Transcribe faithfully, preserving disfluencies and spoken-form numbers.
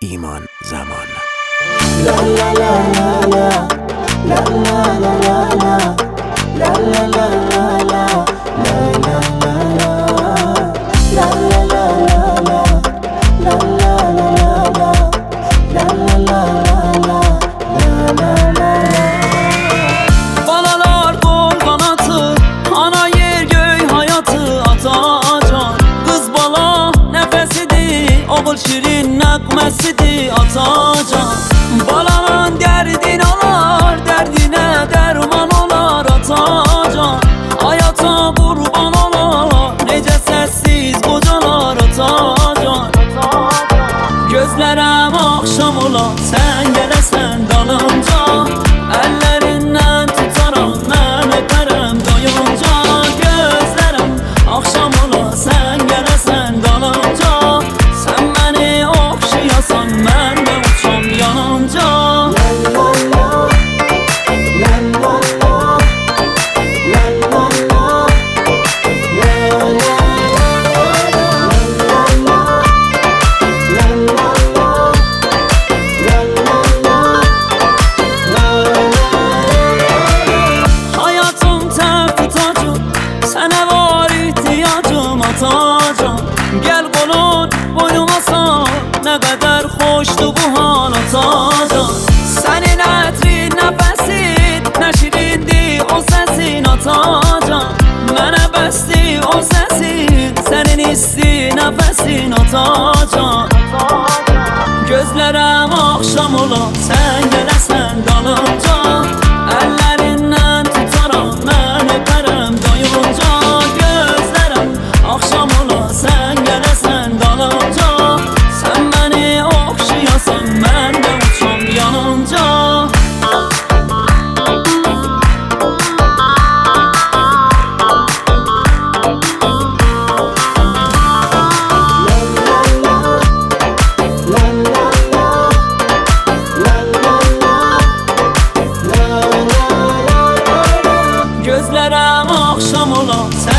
ایمان زمان. لا لا لا لا لا لا لا لا لا لا لا لا Oğul şirin nəğməsidir atacan. Balanın dərdin olar, dərdinə dərman olar atacan. Hayata qurban olar, necə səssiz qocalar atacan. Gözlərəm axşam olar, sən gələsən dalınca. Əllərindən tutaram, mən öpərəm doyunca. Gözlərəm axşam olar, sən gələsən dalınca. Mən də uçam yanınca. La la la, la la la, la la la, hayatım təfti tacım, sənə var ihtiyacım atacan. Gəl qolun boynuma sal, nə qədər xoşdur bu hal atacan. Sənin ətrin, nəfəsin, nə şirindir o səsin atacan. Mənə bəsdir o səsin, sənin isti nəfəsin atacan. Gözlərəm axşam olar, sən gələsən dalınca. Əllərindən tutaram, mən öpərəm doyunca. Gözlərəm axşam olar, sən gələsən dalınca. Sən məni oxşayasan, mən də uçam yanınca. Gözlərəm axşam olar,